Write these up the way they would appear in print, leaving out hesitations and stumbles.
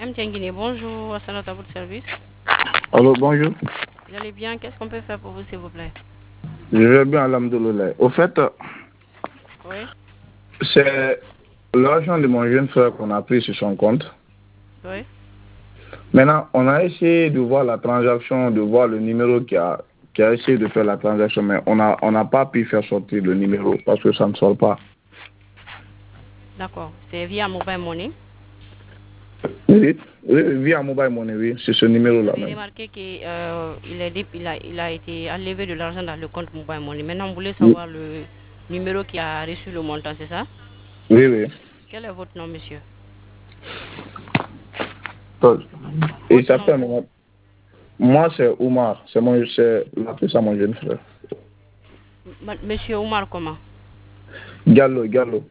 MTN Guinée, bonjour, à votre service. Allô, bonjour. Vous allez bien? Qu'est-ce qu'on peut faire pour vous, s'il vous plaît? Je vais bien, alhamdoulilah. Au fait, Oui. c'est l'argent de mon jeune frère qu'on a pris sur son compte. Oui. Maintenant, on a essayé de voir la transaction, de voir le numéro qui a essayé de faire la transaction, mais on n'a pas pu faire sortir le numéro parce que ça ne sort pas. D'accord. C'est via Mobile Money. Oui, via Mobile Money, oui, c'est ce numéro-là Vous avez même. remarqué qu'il a été enlevé de l'argent dans le compte Mobile Money. Maintenant, vous voulez Oui, savoir le numéro qui a reçu le montant, c'est ça? oui, oui. Quel est votre nom, monsieur? Et Votre ça nom, fait vous? maintenant. Moi, c'est Oumar. C'est mon jeune frère. Monsieur Omar, comment? Gallo, Gallo.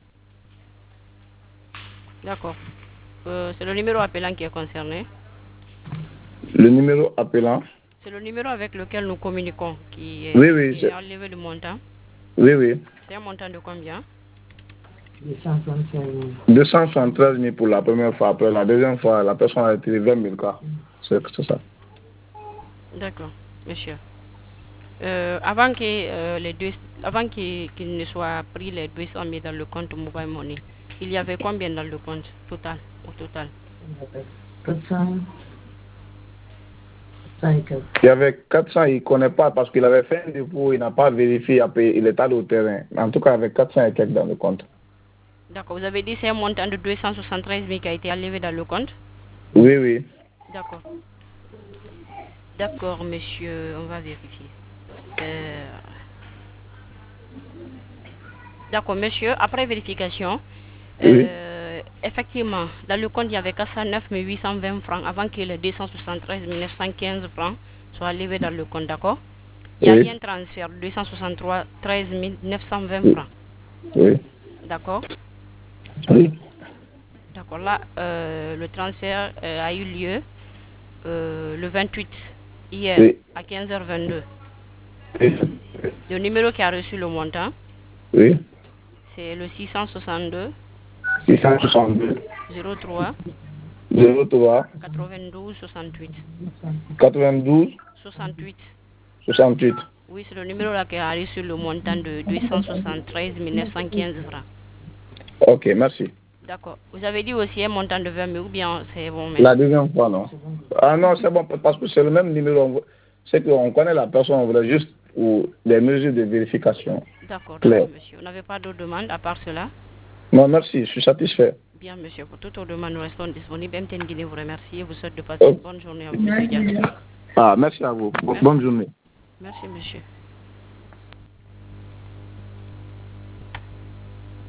D'accord. C'est le numéro appelant qui est concerné. Le numéro appelant. C'est le numéro avec lequel nous communiquons qui Oui, oui, est enlevé le montant. oui, oui. C'est un montant de combien? 273 000 pour la première fois. Après la deuxième fois, la personne a retiré 20 000 cas. C'est ça. D'accord, monsieur. Avant qu'il ne soit pris les 200 000 dans le compte Mobile Money, il y avait combien dans le compte total, au total? 400. Il y avait 400, il ne connaît pas parce qu'il avait fait un dépôt, il n'a pas vérifié, après il est allé au terrain. En tout cas, il y avait 400 et quelques dans le compte. D'accord, vous avez dit c'est un montant de 273 000 qui a été enlevé dans le compte? Oui, oui. D'accord. D'accord, monsieur, on va vérifier. D'accord, monsieur, après vérification, Oui, effectivement, dans le compte, il y avait 409 820 francs avant que les 273 915 francs soient enlevés dans le compte, d'accord? Il y a eu oui, un transfert de 263 13 920 oui, francs, oui, d'accord? oui, D'accord, là, le transfert a eu lieu le 28, hier, oui, à 15h22. oui, Le numéro qui a reçu le montant, oui. c'est le 662 662 03 03 92 68. 92 68. 68. Oui, c'est le numéro là qui a reçu le montant de 273 915 francs. Ok, merci. D'accord. Vous avez dit aussi un montant de 20 000 ou bien c'est bon La même? deuxième fois, non. Ah non, c'est bon, parce que c'est le même numéro. C'est qu'on connaît la personne, on voulait juste pour des mesures de vérification. D'accord, Claire. monsieur. Vous n'avez pas d'autres demandes à part cela? Non, merci, je suis satisfait. Bien, monsieur. Pour toute autre demande, nous restons disponibles. MTN Guinée vous remercie et vous souhaite de passer une bonne journée à vous, monsieur Diallo. Ah, merci à vous. Merci. Bonne journée. Merci, monsieur.